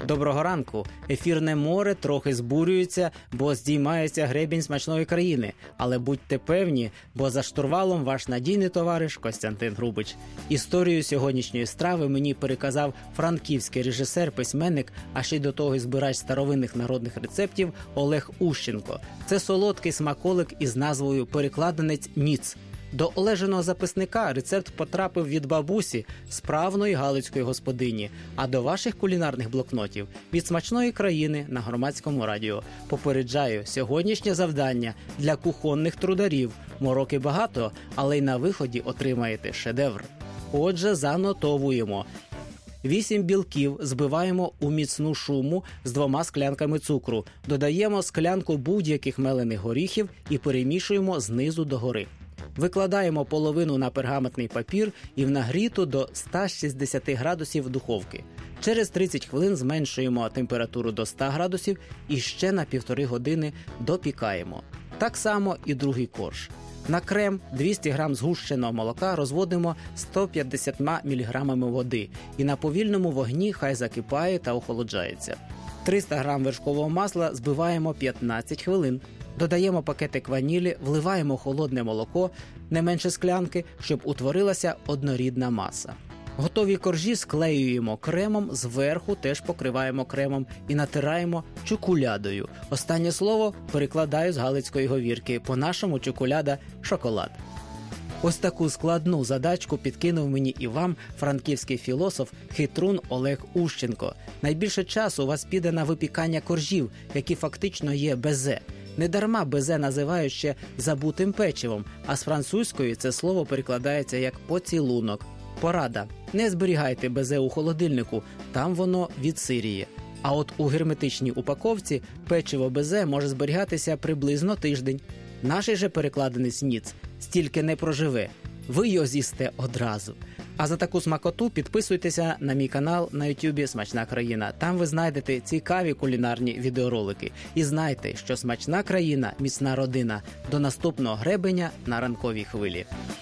Доброго ранку. Ефірне море трохи збурюється, бо здіймається гребінь смачної країни. Але будьте певні, бо за штурвалом ваш надійний товариш Костянтин Грубич. Історію сьогоднішньої страви мені переказав франківський режисер-письменник, а ще й до того й збирач старовинних народних рецептів Олег Ущенко. Це солодкий смаколик із назвою «Перекладенець Ніц». До Олежиного записника рецепт потрапив від бабусі, справної галицької господині, а до ваших кулінарних блокнотів – від смачної країни на Громадському радіо. Попереджаю, сьогоднішнє завдання для кухонних трударів. Мороки багато, але й на виході отримаєте шедевр. Отже, занотовуємо. 8 білків збиваємо у міцну шуму з 2 склянками цукру. Додаємо склянку будь-яких мелених горіхів і перемішуємо знизу догори. Викладаємо половину на пергаментний папір і в нагріту до 160 градусів духовки. Через 30 хвилин зменшуємо температуру до 100 градусів і ще на 1,5 години допікаємо. Так само і другий корж. На крем 200 г згущеного молока розводимо 150 мг води і на повільному вогні хай закипає та охолоджається. 300 г вершкового масла збиваємо 15 хвилин. Додаємо пакетик ванілі, вливаємо холодне молоко, не менше склянки, щоб утворилася однорідна маса. Готові коржі склеюємо кремом, зверху теж покриваємо кремом і натираємо чоколядою. Останнє слово перекладаю з галицької говірки. По-нашому чоколяда – шоколад. Ось таку складну задачку підкинув мені і вам франківський філософ, хитрун Олег Ущенко. Найбільше часу у вас піде на випікання коржів, які фактично є безе. Недарма безе називають ще забутим печивом, а з французької це слово перекладається як поцілунок. Порада. Не зберігайте безе у холодильнику, там воно відсиріє. А от у герметичній упаковці печиво безе може зберігатися приблизно тиждень. Наш же перекладенець Ніц стільки не проживе. Ви його з'їсте одразу. А за таку смакоту підписуйтеся на мій канал на YouTube «Смачна країна». Там ви знайдете цікаві кулінарні відеоролики. І знайте, що смачна країна – міцна родина. До наступного гребеня на ранковій хвилі.